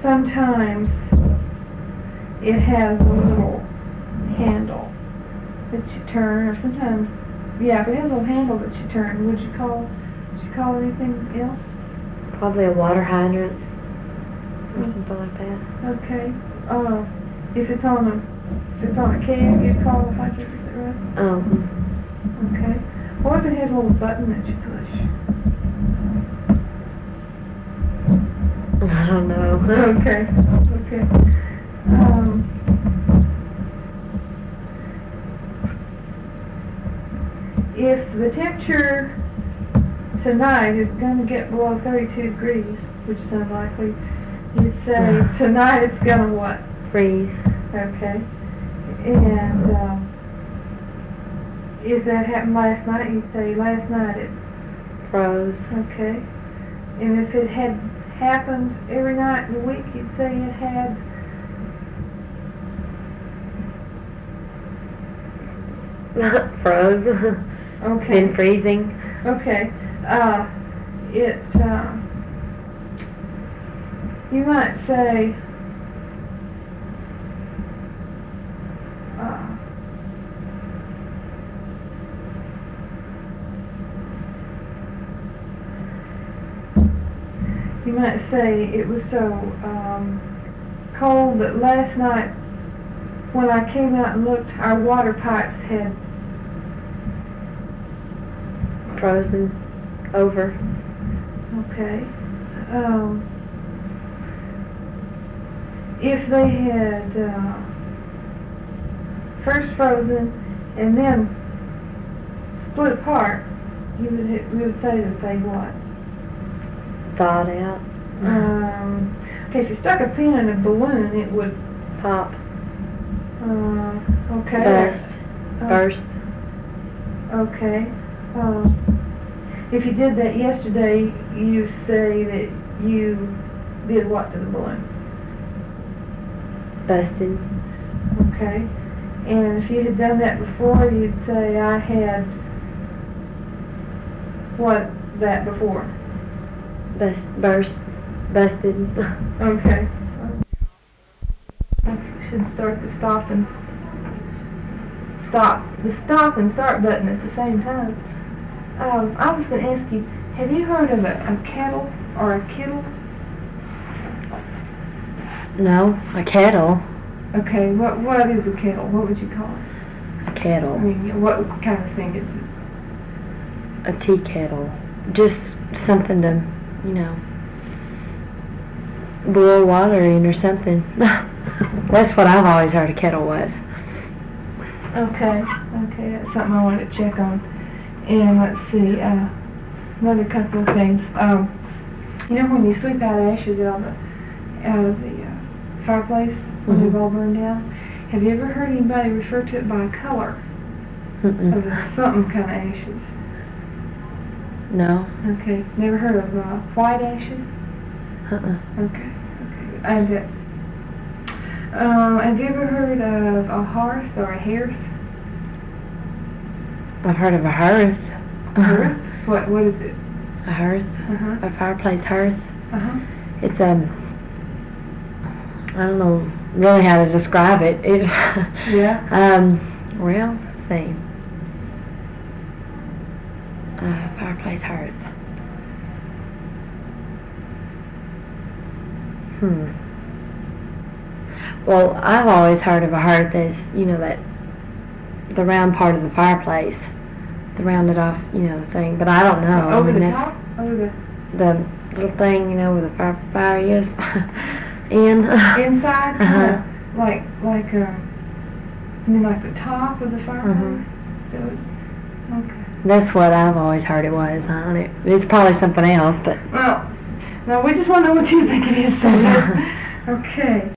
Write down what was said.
sometimes it has a little handle that you turn, or sometimes, yeah, if it has a little handle that you turn, would you call it anything else? Probably a water hydrant or something like that. Okay. If it's on a keg, you'd call it a hydrant, is that right? Oh. Okay. What if it has a little button that you push? I don't know. Okay. If the temperature tonight is going to get below 32 degrees, which is unlikely, you'd say tonight it's going to what? Freeze. Okay. And if that happened last night, you'd say last night it Froze. Okay. And if it had happened every night in the week, you'd say it had Froze. okay. Been freezing. Okay. It's you might say it was so cold that last night when I came out and looked, our water pipes had Frozen. Over. Okay. If they had first frozen and then split apart, we would say that they what? Thawed out. Okay, if you stuck a pin in a balloon, it would Pop. Okay. Burst. Okay. If you did that yesterday, you say that you did what to the balloon? Busted. Okay. And if you had done that before, you'd say I had what that before? Burst. Busted. Okay. I should start the stop and start button at the same time. I was going to ask you, have you heard of a kettle or a kittle? No, a kettle. Okay, what is a kettle? What would you call it? A kettle. I mean, what kind of thing is it? A tea kettle. Just something to, boil water in or something. That's what I've always heard a kettle was. Okay, that's something I wanted to check on. And let's see, another couple of things. When you sweep out ashes out of the fireplace when they've all burned down, have you ever heard anybody refer to it by a color? Of something kind of ashes? No. Okay, never heard of white ashes? Okay. And that's. Have you ever heard of a hearth or a hearth? I've heard of a hearth. A hearth? What is it? A hearth? A fireplace hearth? It's I don't know really how to describe it. It's yeah. Well, let's see. Fireplace hearth. Well, I've always heard of a hearth as, that the round part of the fireplace, the rounded off, thing. But I don't know. Over the top? Over the little thing, where the fire is. Inside? Like the top of the fireplace? So, okay. That's what I've always heard it was. It's probably something else, but. Well, no, we just want to know what you think it is. Okay.